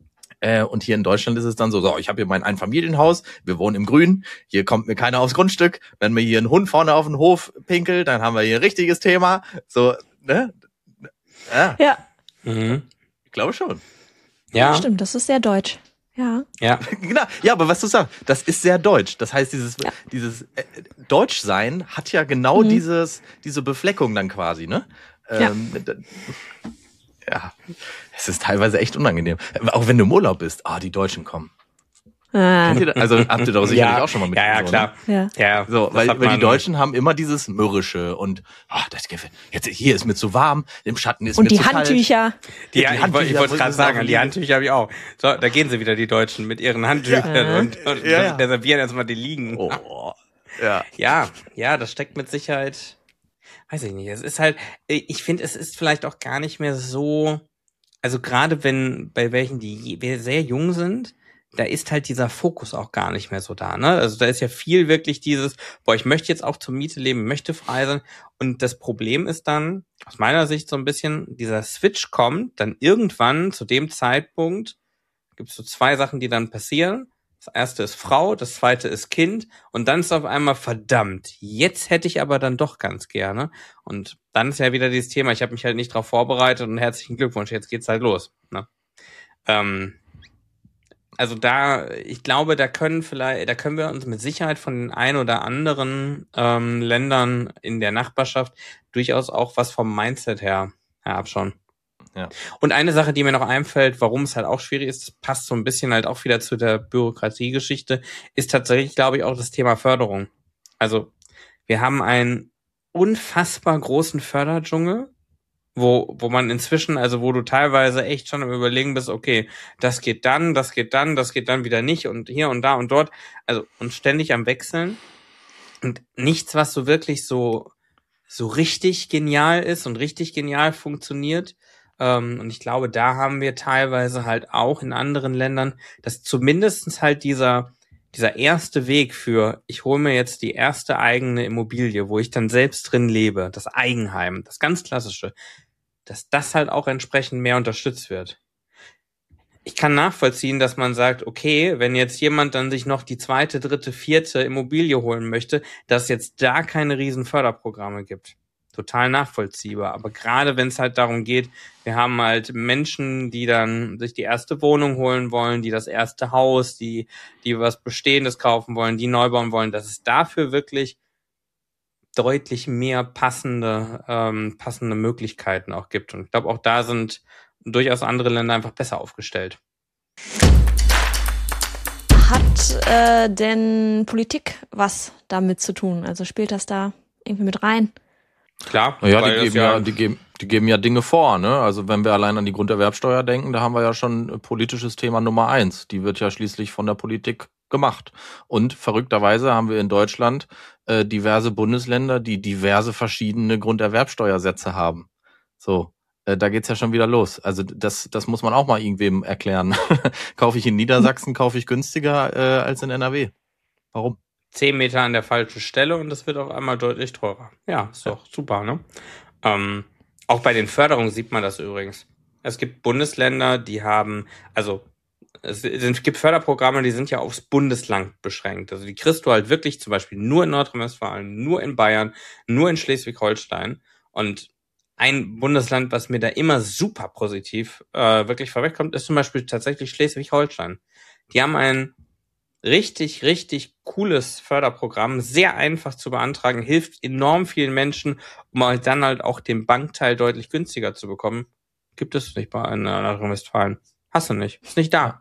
Äh, und hier in Deutschland ist es dann so, so, ich habe hier mein Einfamilienhaus, wir wohnen im Grün, hier kommt mir keiner aufs Grundstück, wenn mir hier ein Hund vorne auf den Hof pinkelt, dann haben wir hier ein richtiges Thema, so, ne? Ja. Ja. Mhm. Ich glaube schon. Ja. Ja, stimmt, das ist sehr deutsch. Ja. Ja. Genau. Ja, aber was du sagst, das ist sehr deutsch. Das heißt, dieses, ja. dieses äh, Deutschsein hat ja genau mhm. dieses, diese Befleckung dann quasi, ne? Ähm, ja. ja. Es ist teilweise echt unangenehm. Auch wenn du im Urlaub bist. Ah, die Deutschen kommen. Ah. Kennt ihr das? Also habt ihr doch sicherlich ja. auch schon mal mit. Ja, ja, klar. Ne? Ja. ja. So, weil, weil die Deutschen haben immer dieses Mürrische und ah, das gefällt. Jetzt hier ist mir zu warm, im Schatten ist und mir die zu Handtücher. kalt. Die, ja, die Handtücher. Ich wollte gerade sagen, die Handtücher habe ich auch. So, da gehen sie wieder, die Deutschen, mit ihren Handtüchern ja. und, und ja, ja. reservieren erstmal die Liegen. Oh. Ja. Ja, ja, das steckt mit Sicherheit, weiß ich nicht. Es ist halt, ich finde, es ist vielleicht auch gar nicht mehr so, also gerade wenn, bei welchen, die sehr jung sind, da ist halt dieser Fokus auch gar nicht mehr so da, ne? Also da ist ja viel wirklich dieses, boah, ich möchte jetzt auch zur Miete leben, möchte frei sein. Und das Problem ist dann, aus meiner Sicht so ein bisschen, dieser Switch kommt dann irgendwann zu dem Zeitpunkt, gibt es so zwei Sachen, die dann passieren. Das erste ist Frau, das zweite ist Kind und dann ist auf einmal verdammt, jetzt hätte ich aber dann doch ganz gerne. Und dann ist ja wieder dieses Thema, ich habe mich halt nicht darauf vorbereitet und herzlichen Glückwunsch, jetzt geht's halt los, ne? Ähm, Also da, ich glaube, da können vielleicht, da können wir uns mit Sicherheit von den ein oder anderen ähm, Ländern in der Nachbarschaft durchaus auch was vom Mindset her, her abschauen. Ja. Und eine Sache, die mir noch einfällt, warum es halt auch schwierig ist, passt so ein bisschen halt auch wieder zu der Bürokratiegeschichte, ist tatsächlich, glaube ich, auch das Thema Förderung. Also wir haben einen unfassbar großen Förderdschungel, wo wo man inzwischen, also wo du teilweise echt schon am Überlegen bist, okay, das geht dann, das geht dann, das geht dann wieder nicht und hier und da und dort, also und ständig am Wechseln und nichts, was so wirklich so so richtig genial ist und richtig genial funktioniert. Ähm, und ich glaube, da haben wir teilweise halt auch in anderen Ländern, dass zumindestens halt dieser dieser erste Weg für, ich hole mir jetzt die erste eigene Immobilie, wo ich dann selbst drin lebe, das Eigenheim, das ganz Klassische, dass das halt auch entsprechend mehr unterstützt wird. Ich kann nachvollziehen, dass man sagt, okay, wenn jetzt jemand dann sich noch die zweite, dritte, vierte Immobilie holen möchte, dass es jetzt da keine riesen Förderprogramme gibt. Total nachvollziehbar. Aber gerade wenn es halt darum geht, wir haben halt Menschen, die dann sich die erste Wohnung holen wollen, die das erste Haus, die die was Bestehendes kaufen wollen, die neu bauen wollen, dass es dafür wirklich deutlich mehr passende ähm, passende Möglichkeiten auch gibt. Und ich glaube, auch da sind durchaus andere Länder einfach besser aufgestellt. Hat äh, denn Politik was damit zu tun? Also spielt das da irgendwie mit rein? Klar. Naja, die geben ja, ja, die geben, die geben ja Dinge vor, ne? Also wenn wir allein an die Grunderwerbsteuer denken, da haben wir ja schon politisches Thema Nummer eins. Die wird ja schließlich von der Politik gemacht. Und verrückterweise haben wir in Deutschland äh, diverse Bundesländer, die diverse verschiedene Grunderwerbsteuersätze haben. So. Da geht's ja schon wieder los. Also das das muss man auch mal irgendwem erklären. Kaufe ich in Niedersachsen, kaufe ich günstiger äh, als in N R W. Warum? Zehn Meter an der falschen Stelle und das wird auf einmal deutlich teurer. Ja, ist doch super, ne? Ähm, auch bei den Förderungen sieht man das übrigens. Es gibt Bundesländer, die haben, also es, es gibt Förderprogramme, die sind ja aufs Bundesland beschränkt. Also die kriegst du halt wirklich zum Beispiel nur in Nordrhein-Westfalen, nur in Bayern, nur in Schleswig-Holstein. Und ein Bundesland, was mir da immer super positiv äh, wirklich vorwegkommt, ist zum Beispiel tatsächlich Schleswig-Holstein. Die haben ein richtig, richtig cooles Förderprogramm, sehr einfach zu beantragen, hilft enorm vielen Menschen, um halt dann halt auch den Bankteil deutlich günstiger zu bekommen. Gibt es nicht bei in Nordrhein-Westfalen. Hast du nicht. Ist nicht da.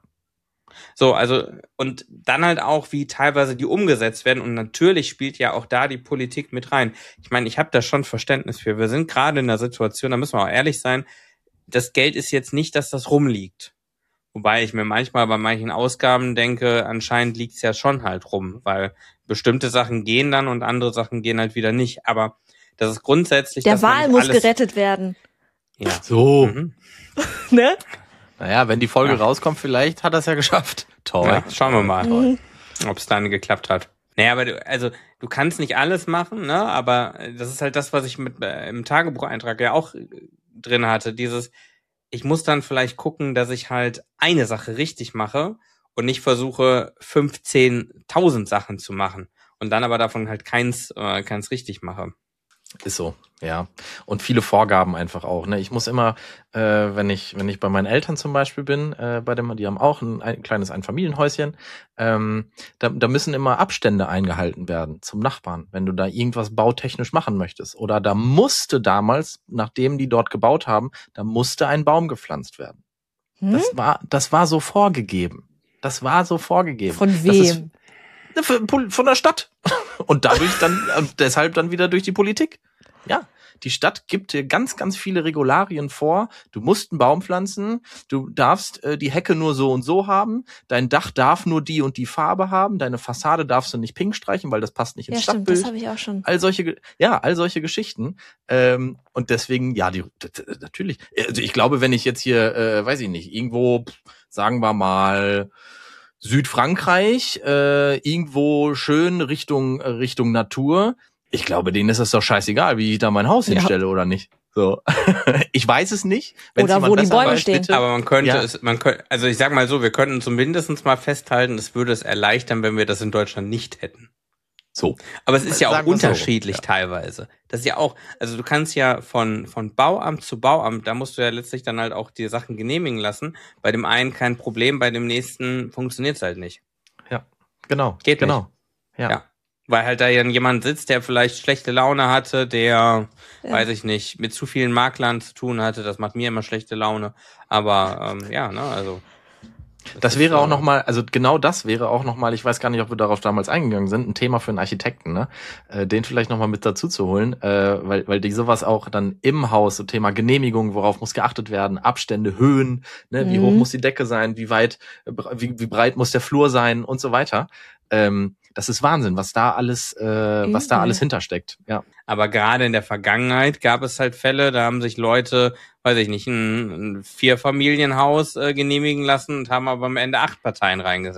So, also, und dann halt auch, wie teilweise die umgesetzt werden. Und natürlich spielt ja auch da die Politik mit rein. Ich meine, ich habe da schon Verständnis für. Wir sind gerade in einer Situation, da müssen wir auch ehrlich sein, das Geld ist jetzt nicht, dass das rumliegt. Wobei ich mir manchmal bei manchen Ausgaben denke, anscheinend liegt's ja schon halt rum, weil bestimmte Sachen gehen dann und andere Sachen gehen halt wieder nicht. Aber das ist grundsätzlich... Der Wal muss alles gerettet werden. Ja. So. Mhm. Ne? Naja, wenn die Folge ja. rauskommt, vielleicht hat er es ja geschafft. Toll. Ja, schauen wir mal, mhm. ob es dann geklappt hat. Naja, aber du, also du kannst nicht alles machen, ne? Aber das ist halt das, was ich mit äh, im Tagebucheintrag ja auch äh, drin hatte. Dieses, ich muss dann vielleicht gucken, dass ich halt eine Sache richtig mache und nicht versuche, fünfzehntausend Sachen zu machen und dann aber davon halt keins, äh, keins richtig mache. Ist so, ja. Und viele Vorgaben einfach auch. Ne? Ich muss immer, äh, wenn ich wenn ich bei meinen Eltern zum Beispiel bin, äh, bei dem, die haben auch ein, ein kleines Einfamilienhäuschen, ähm, da, da müssen immer Abstände eingehalten werden zum Nachbarn, wenn du da irgendwas bautechnisch machen möchtest. Oder da musste damals, nachdem die dort gebaut haben, da musste ein Baum gepflanzt werden. Hm? Das war das war so vorgegeben. Das war so vorgegeben. Von wem? Das ist, von der Stadt. Und dadurch dann, deshalb dann wieder durch die Politik. Ja, die Stadt gibt dir ganz, ganz viele Regularien vor. Du musst einen Baum pflanzen, du darfst äh, die Hecke nur so und so haben, dein Dach darf nur die und die Farbe haben, deine Fassade darfst du nicht pink streichen, weil das passt nicht ins ja, Stadtbild. Stimmt, das habe ich auch schon. All solche, ja, all solche Geschichten. Ähm, und deswegen, ja, die natürlich. Also ich glaube, wenn ich jetzt hier, äh, weiß ich nicht, irgendwo, sagen wir mal, Südfrankreich, äh, irgendwo schön Richtung Richtung Natur. Ich glaube, denen ist es doch scheißegal, wie ich da mein Haus ja. hinstelle oder nicht. So, ich weiß es nicht. Wenn's oder wo die Bäume weiß, stehen. Bitte. Aber man könnte ja. es, man könnte, also ich sag mal so, wir könnten zumindest mal festhalten, es würde es erleichtern, wenn wir das in Deutschland nicht hätten. So. Aber es ist ja auch unterschiedlich so. ja. teilweise. Das ist ja auch, also du kannst ja von von Bauamt zu Bauamt, da musst du ja letztlich dann halt auch die Sachen genehmigen lassen. Bei dem einen kein Problem, bei dem nächsten funktioniert es halt nicht. Ja, genau. Geht genau. nicht. Ja. ja. Weil halt da jemand sitzt, der vielleicht schlechte Laune hatte, der, ja. weiß ich nicht, mit zu vielen Maklern zu tun hatte. Das macht mir immer schlechte Laune. Aber ähm, ja, ne, also... Das, das wäre auch nochmal, also genau das wäre auch nochmal, ich weiß gar nicht, ob wir darauf damals eingegangen sind, ein Thema für einen Architekten, ne? Äh, den vielleicht nochmal mit dazu zu holen, äh, weil weil die sowas auch dann im Haus, so Thema Genehmigung, worauf muss geachtet werden, Abstände, Höhen, ne? Mhm. Wie hoch muss die Decke sein, wie weit, wie, wie breit muss der Flur sein und so weiter. Ähm, das ist Wahnsinn, was da alles, äh, mhm. was da alles hintersteckt, ja. Aber gerade in der Vergangenheit gab es halt Fälle, da haben sich Leute, weiß ich nicht, ein, ein Vierfamilienhaus äh, genehmigen lassen und haben aber am Ende acht Parteien reingesetzt.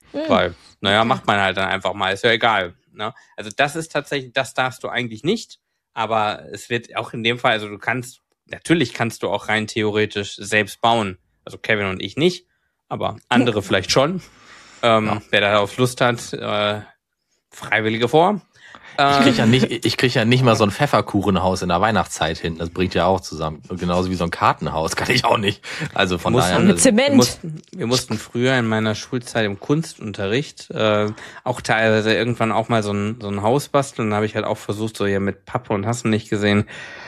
Mhm. Weil, naja, macht man halt dann einfach mal, ist ja egal. Ne? Also das ist tatsächlich, das darfst du eigentlich nicht, aber es wird auch in dem Fall, also du kannst, natürlich kannst du auch rein theoretisch selbst bauen. Also Kevin und ich nicht, aber andere vielleicht schon. Ähm, ja. Wer darauf Lust hat, äh, Freiwillige vor. Ich krieg ja nicht, ich krieg ja nicht mal so ein Pfefferkuchenhaus in der Weihnachtszeit hin. Das bringt ja auch zusammen. Und genauso wie so ein Kartenhaus kann ich auch nicht. Also von daher. Mit Zement. Wir mussten, wir mussten früher in meiner Schulzeit im Kunstunterricht äh, auch teilweise irgendwann auch mal so ein, so ein Haus basteln. Da habe ich halt auch versucht, so hier mit Pappe und hast du nicht gesehen.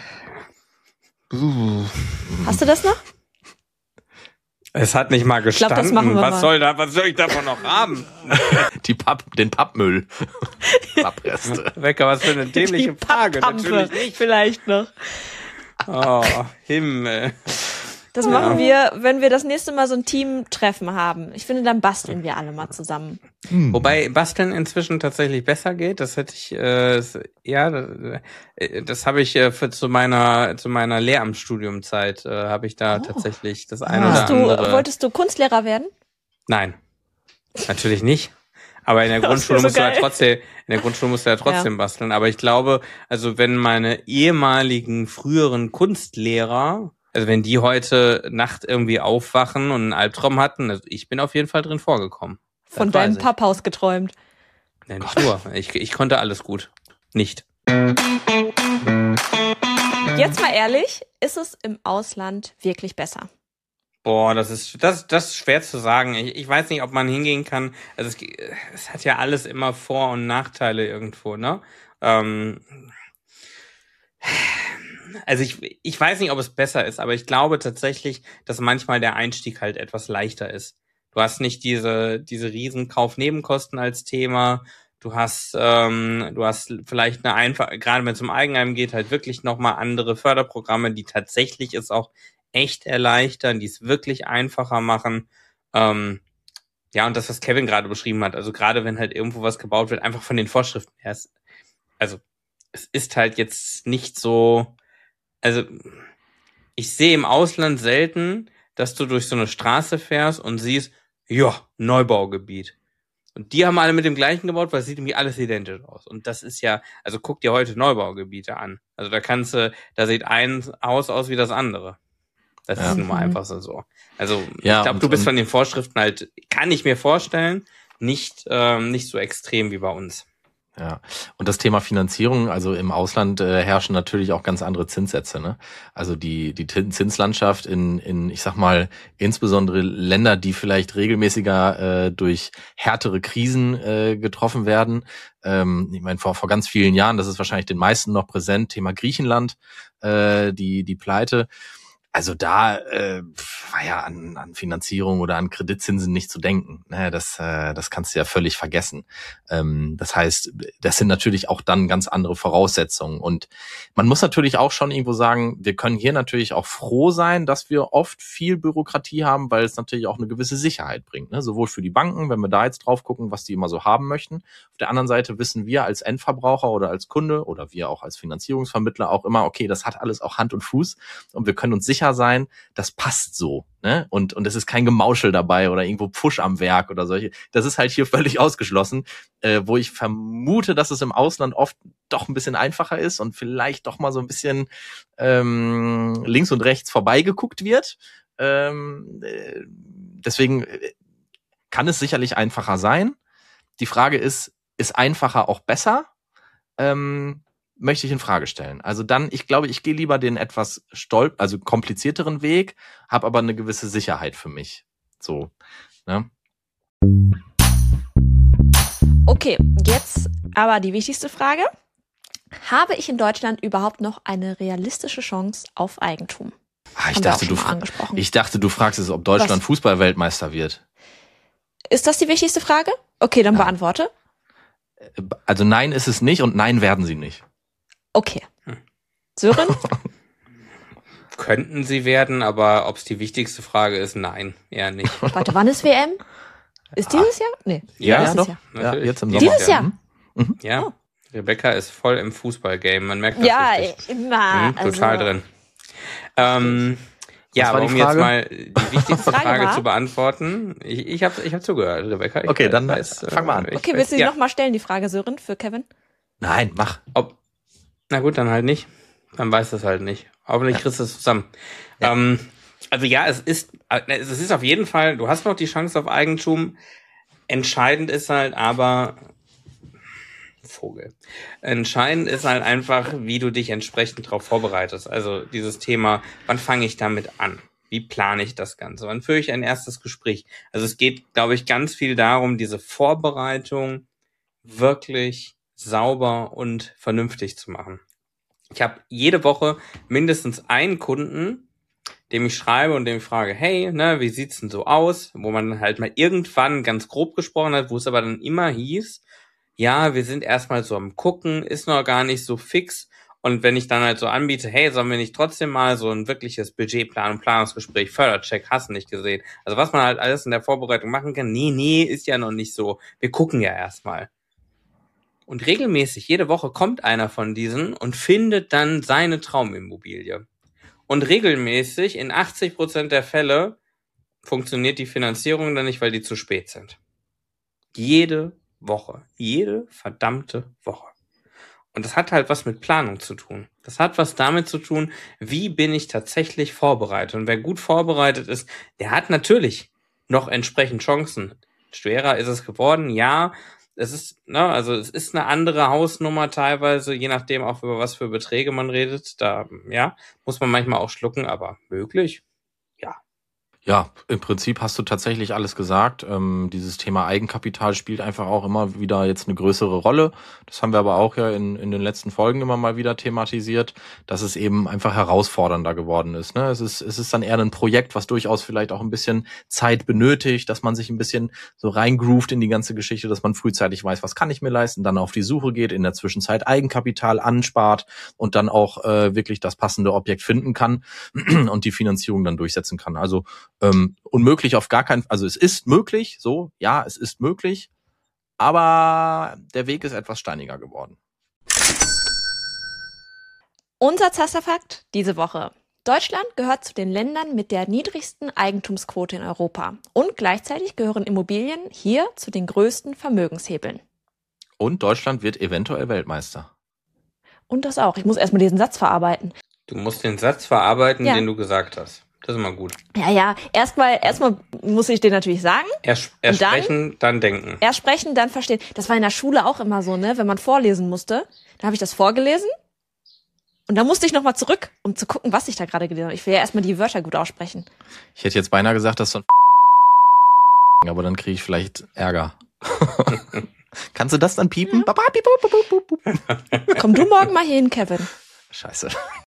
Uh. Hast du das noch? Es hat nicht mal gestanden. Ich glaub, das machen wir was mal. soll da, was soll ich davon noch haben? Die Papp, den Pappmüll. Pappreste. Wecker, was für eine dämliche Die Frage. Natürlich nicht. Vielleicht noch. Oh, Himmel. Das ja. machen wir, wenn wir das nächste Mal so ein Teamtreffen haben. Ich finde, dann basteln wir alle mal zusammen. Hm. Wobei Basteln inzwischen tatsächlich besser geht. Das hätte ich, äh, ja, das, das habe ich äh, für, zu meiner zu meiner Lehramtsstudiumzeit äh, habe ich da oh. tatsächlich das eine Hast oder andere. Du, wolltest du Kunstlehrer werden? Nein, natürlich nicht. Aber in der Grundschule so musst geil. du ja trotzdem, in der Grundschule musst du ja trotzdem ja. basteln. Aber ich glaube, also wenn meine ehemaligen früheren Kunstlehrer Also wenn die heute Nacht irgendwie aufwachen und einen Albtraum hatten, also ich bin auf jeden Fall drin vorgekommen. Von deinem Papphaus geträumt. Ja, nicht nur. Ich, ich konnte alles gut. Nicht. Jetzt mal ehrlich, ist es im Ausland wirklich besser? Boah, das ist das, das ist schwer zu sagen. Ich, ich weiß nicht, ob man hingehen kann. Also es, es hat ja alles immer Vor- und Nachteile irgendwo, ne? Ähm... Also ich, ich weiß nicht, ob es besser ist, aber ich glaube tatsächlich, dass manchmal der Einstieg halt etwas leichter ist. Du hast nicht diese diese riesen Kaufnebenkosten als Thema. Du hast ähm, du hast vielleicht eine einfach, gerade wenn es um Eigenheim geht, halt wirklich nochmal andere Förderprogramme, die tatsächlich es auch echt erleichtern, die es wirklich einfacher machen. Ähm, ja, und das, was Kevin gerade beschrieben hat, also gerade wenn halt irgendwo was gebaut wird, einfach von den Vorschriften her. Also es ist halt jetzt nicht so. Also, ich sehe im Ausland selten, dass du durch so eine Straße fährst und siehst, ja, Neubaugebiet. Und die haben alle mit dem gleichen gebaut, weil es sieht irgendwie alles identisch aus. Und das ist ja, also guck dir heute Neubaugebiete an. Also da kannst du, da sieht ein Haus aus wie das andere. Das ja. ist nun mal einfach so. so. Also, ja, ich glaube, du bist von den Vorschriften halt, kann ich mir vorstellen, nicht, ähm, nicht so extrem wie bei uns. Ja, und das Thema Finanzierung, also im Ausland äh, herrschen natürlich auch ganz andere Zinssätze, ne? Also die die Zinslandschaft in in ich sag mal insbesondere Länder, die vielleicht regelmäßiger äh, durch härtere Krisen äh, getroffen werden. Ähm, ich meine vor vor ganz vielen Jahren, das ist wahrscheinlich den meisten noch präsent, Thema Griechenland, äh, die die Pleite. Also da äh, war ja an, an Finanzierung oder an Kreditzinsen nicht zu denken. Ne, das, äh, das kannst du ja völlig vergessen. Ähm, das heißt, das sind natürlich auch dann ganz andere Voraussetzungen. Und man muss natürlich auch schon irgendwo sagen, wir können hier natürlich auch froh sein, dass wir oft viel Bürokratie haben, weil es natürlich auch eine gewisse Sicherheit bringt. Ne? Sowohl für die Banken, wenn wir da jetzt drauf gucken, was die immer so haben möchten. Auf der anderen Seite wissen wir als Endverbraucher oder als Kunde oder wir auch als Finanzierungsvermittler auch immer, okay, das hat alles auch Hand und Fuß und wir können uns sicher sein, das passt so, ne? Und und es ist kein Gemauschel dabei oder irgendwo Pfusch am Werk oder solche. Das ist halt hier völlig ausgeschlossen, äh, wo ich vermute, dass es im Ausland oft doch ein bisschen einfacher ist und vielleicht doch mal so ein bisschen ähm, links und rechts vorbeigeguckt wird. Ähm, äh, deswegen kann es sicherlich einfacher sein. Die Frage ist, ist einfacher auch besser? Ähm, möchte ich in Frage stellen. Also dann, ich glaube, ich gehe lieber den etwas stolp, also komplizierteren Weg, habe aber eine gewisse Sicherheit für mich. So, ne? Okay, jetzt aber die wichtigste Frage. Habe ich in Deutschland überhaupt noch eine realistische Chance auf Eigentum? Ah, ich, dachte, du, ich dachte, du fragst es, ob Deutschland Was? Fußball-Weltmeister wird. Ist das die wichtigste Frage? Okay, dann ja. beantworte. Also nein ist es nicht und nein werden sie nicht. Okay. Sören? Könnten sie werden, aber ob es die wichtigste Frage ist, nein, eher nicht. Warte, wann ist W M? Ist dieses Jahr? Nee. Ja, ist noch. Jahr. Ja, jetzt im Sommer. Dieses Jahr? Mhm. Ja, oh. Rebecca ist voll im Fußballgame, man merkt das ja, richtig. immer. Mhm, total also. drin. Ähm, Ja, aber um jetzt mal die wichtigste Frage, Frage zu beantworten. Ich, ich habe ich hab zugehört, Rebecca. Ich okay, dann weiß, fang mal an. Okay, willst du die ja. nochmal stellen, die Frage, Sören, für Kevin? Nein, mach. Ob, na gut, dann halt nicht. Dann weiß das halt nicht. Hoffentlich kriegst du es zusammen. Ja. Ähm, also ja, es ist, es ist auf jeden Fall, du hast noch die Chance auf Eigentum. Entscheidend ist halt aber, Vogel, entscheidend ist halt einfach, wie du dich entsprechend darauf vorbereitest. Also dieses Thema, wann fange ich damit an? Wie plane ich das Ganze? Wann führe ich ein erstes Gespräch? Also es geht, glaube ich, ganz viel darum, diese Vorbereitung wirklich sauber und vernünftig zu machen. Ich habe jede Woche mindestens einen Kunden, dem ich schreibe und dem ich frage, hey, ne, wie sieht's denn so aus? Wo man halt mal irgendwann ganz grob gesprochen hat, wo es aber dann immer hieß, ja, wir sind erstmal so am Gucken, ist noch gar nicht so fix. Und wenn ich dann halt so anbiete, hey, sollen wir nicht trotzdem mal so ein wirkliches Budgetplan- und Planungsgespräch, Fördercheck, hast du nicht gesehen? Also was man halt alles in der Vorbereitung machen kann, nee, nee, ist ja noch nicht so. Wir gucken ja erstmal. Und regelmäßig, jede Woche kommt einer von diesen und findet dann seine Traumimmobilie. Und regelmäßig, in achtzig Prozent der Fälle, funktioniert die Finanzierung dann nicht, weil die zu spät sind. Jede Woche. Jede verdammte Woche. Und das hat halt was mit Planung zu tun. Das hat was damit zu tun, wie bin ich tatsächlich vorbereitet. Und wer gut vorbereitet ist, der hat natürlich noch entsprechend Chancen. Schwerer ist es geworden, ja. Es ist, ne, also es ist eine andere Hausnummer teilweise, je nachdem auch über was für Beträge man redet. Da, ja, muss man manchmal auch schlucken, aber möglich. Ja, im Prinzip hast du tatsächlich alles gesagt. Ähm, dieses Thema Eigenkapital spielt einfach auch immer wieder jetzt eine größere Rolle. Das haben wir aber auch ja in, in den letzten Folgen immer mal wieder thematisiert, dass es eben einfach herausfordernder geworden ist. Ne? Es ist, es ist dann eher ein Projekt, was durchaus vielleicht auch ein bisschen Zeit benötigt, dass man sich ein bisschen so reingroovt in die ganze Geschichte, dass man frühzeitig weiß, was kann ich mir leisten, dann auf die Suche geht, in der Zwischenzeit Eigenkapital anspart und dann auch äh, wirklich das passende Objekt finden kann und die Finanzierung dann durchsetzen kann. Also Ähm, unmöglich auf gar keinen Fall, also es ist möglich, so, ja, es ist möglich, aber der Weg ist etwas steiniger geworden. Unser Zasterfakt diese Woche. Deutschland gehört zu den Ländern mit der niedrigsten Eigentumsquote in Europa und gleichzeitig gehören Immobilien hier zu den größten Vermögenshebeln. Und Deutschland wird eventuell Weltmeister. Und das auch. Ich muss erstmal diesen Satz verarbeiten. Du musst den Satz verarbeiten, ja. den du gesagt hast. Das ist immer gut. Ja, ja. Erstmal, erstmal muss ich dir natürlich sagen. Erst, erst dann, sprechen, dann denken. Erst sprechen, dann verstehen. Das war in der Schule auch immer so, ne? Wenn man vorlesen musste, dann habe ich das vorgelesen und dann musste ich nochmal zurück, um zu gucken, was ich da gerade gelesen habe. Ich will ja erstmal die Wörter gut aussprechen. Ich hätte jetzt beinahe gesagt, dass so ein aber dann kriege ich vielleicht Ärger. Kannst du das dann piepen? Ja. Komm du morgen mal hier hin, Kevin. Scheiße.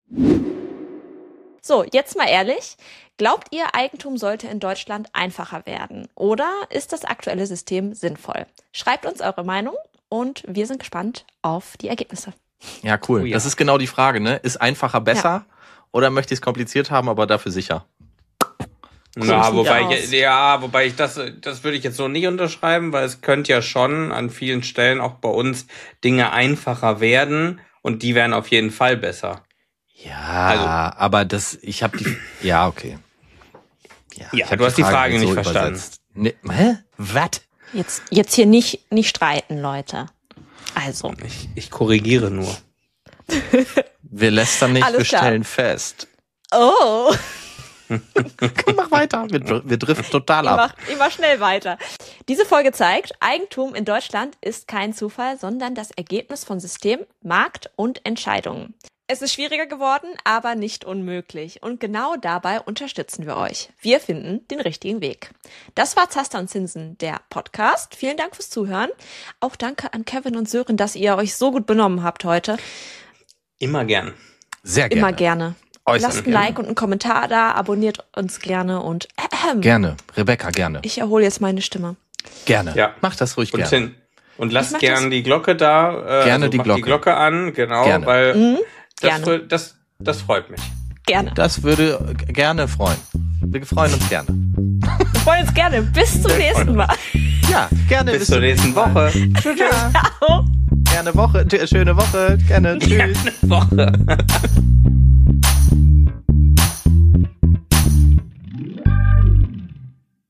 So, jetzt mal ehrlich. Glaubt ihr, Eigentum sollte in Deutschland einfacher werden? Oder ist das aktuelle System sinnvoll? Schreibt uns eure Meinung und wir sind gespannt auf die Ergebnisse. Ja, cool. Oh ja. Das ist genau die Frage, ne? Ist einfacher besser ja. oder möchte ich es kompliziert haben, aber dafür sicher? Na, wobei ich, ja, wobei ich das, das würde ich jetzt so nicht unterschreiben, weil es könnte ja schon an vielen Stellen auch bei uns Dinge einfacher werden und die werden auf jeden Fall besser. Ja, also, aber das, ich habe die, ja, okay. Ja, ja du hast die Frage, Frage nicht so verstanden. Ne, hä? Was? Jetzt, jetzt hier nicht, nicht streiten, Leute. Also. Ich, ich korrigiere nur. Wir lästern nicht, Alles wir klar. stellen fest. Oh. Komm, mach weiter. Wir, wir driften total ab. Ich mach, ich mach schnell weiter. Diese Folge zeigt, Eigentum in Deutschland ist kein Zufall, sondern das Ergebnis von System, Markt und Entscheidungen. Es ist schwieriger geworden, aber nicht unmöglich. Und genau dabei unterstützen wir euch. Wir finden den richtigen Weg. Das war Zaster und Zinsen, der Podcast. Vielen Dank fürs Zuhören. Auch danke an Kevin und Sören, dass ihr euch so gut benommen habt heute. Immer gern. Sehr gerne. Immer gerne. Äußern Lasst ein gerne. Like und einen Kommentar da, abonniert uns gerne und äh, Gerne. Rebecca, gerne. Ich erhole jetzt meine Stimme. Gerne. Ja. Mach das ruhig Und gerne. hin. Und lasst mach gern das- die Glocke da. Äh, Gerne also die macht Glocke. die Glocke an, genau, Gerne. weil Mhm. das, Gerne. fre- das, das freut mich. Gerne. Das würde g- gerne freuen. Wir freuen uns gerne. Wir freuen uns gerne. Bis zum nächsten Mal. Ja, gerne. Bis zur nächsten Woche. Ja, Ciao. gerne Woche. Schöne Woche. Gerne. Tschüss. Woche.